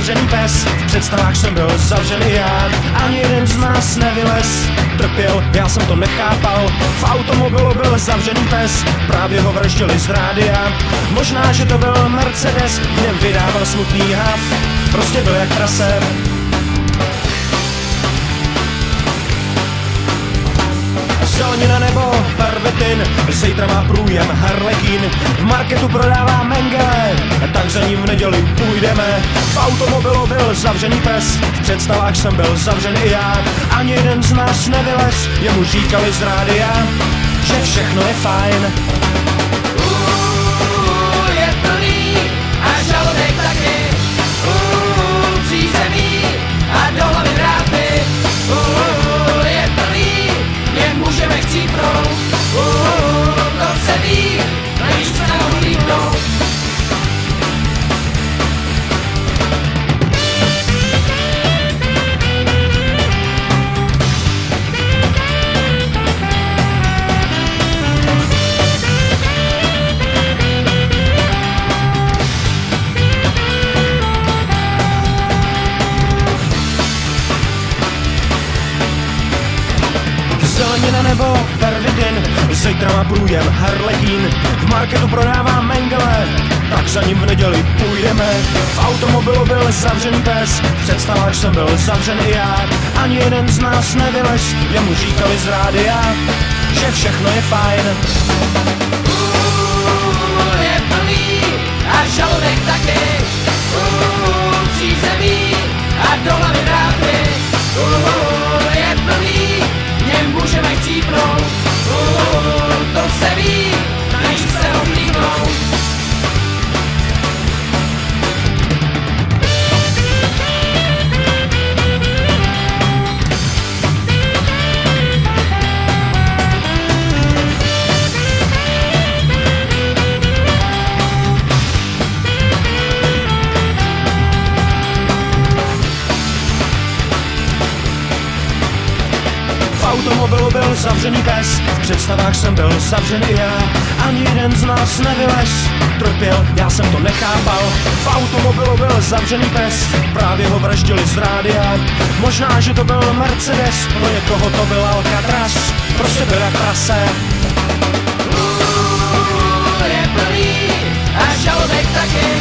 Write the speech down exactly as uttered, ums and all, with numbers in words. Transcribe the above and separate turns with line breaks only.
zavřený pes, v představách jsem byl zavřený já. Ani jeden z nás nevylez, trpěl, já jsem to nechápal. V automobilu byl zavřený pes, právě ho vraždili z rádia. Možná, že to byl Mercedes, v něm vydával smutný hav, prostě byl jak prase. Zelenina nebo pervitin, zítra má průjem harlekin. V marketu prodává mengele, tak za ním v neděli půjdeme. V automobilu byl zavřený pes, v představách jsem byl zavřený já. Ani jeden z nás nevylez, jemu říkali z rádia, že všechno je fajn.
Uuu, je plný a žaludek taky. Uuu, přízemí a do hlavy drápy. Uuu, je plný, můžeme chcípnout, uuu, to se ví, než se nám líbnout.
Zelenina nebo pervitin, zítra má průjem harlekin. V marketu prodává mengele, tak za ním v neděli půjdeme. V automobilu byl zavřený pes, v představách jsem byl zavřený já. Ani jeden z nás nevylez, jemu říkali z rádia, že všechno je fajn.
Uuu, je plný a žaludek taky. Uuu, přízemí a do hlavy drápy. Uuu, je plný, můžeme chcípnout, uuu, to se ví, než se oblíknout.
V automobilu byl zavřený pes, v představách jsem byl zavřený já. Ani jeden z nás nevylez, trpěl, já jsem to nechápal. V automobilu byl zavřený pes, právě ho vraždili z rádia. Možná, že to byl Mercedes, pro někoho to byl Alcatraz, prostě byl jak prase.
Uuu, je plný a žaludek taky.